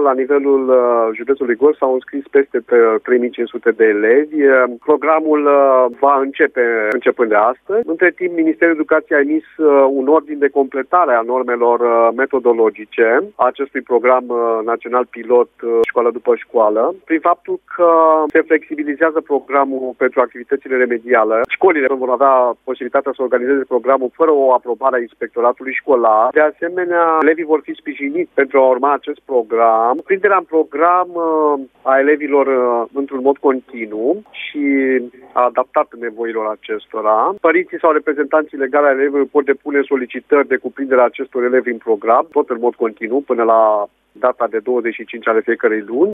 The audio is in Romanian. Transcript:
la nivelul județului Gorj s-au înscris peste 3500 de elevi. Programul va începe începând de astăzi. Între timp, Ministerul Educației a emis un ordin de completare a normelor metodologice a acestui program național pilot școală după școală, prin faptul că se flexibilizează programul pentru activitățile remediale. Școlile vor avea posibilitatea să organizeze programul fără o aprobare a inspectoratului școlar. De asemenea, elevii vor fi sprijiniți pentru a urma acest program. Prinderea în program a elevilor într-un mod continuu și adaptat nevoilor acestora. Părinții sau reprezentanții legali ai elevilor pot depune solicitări de cuprindere a acestor elevi în program, tot în mod continuu, până la data de 25 ale fiecărei luni.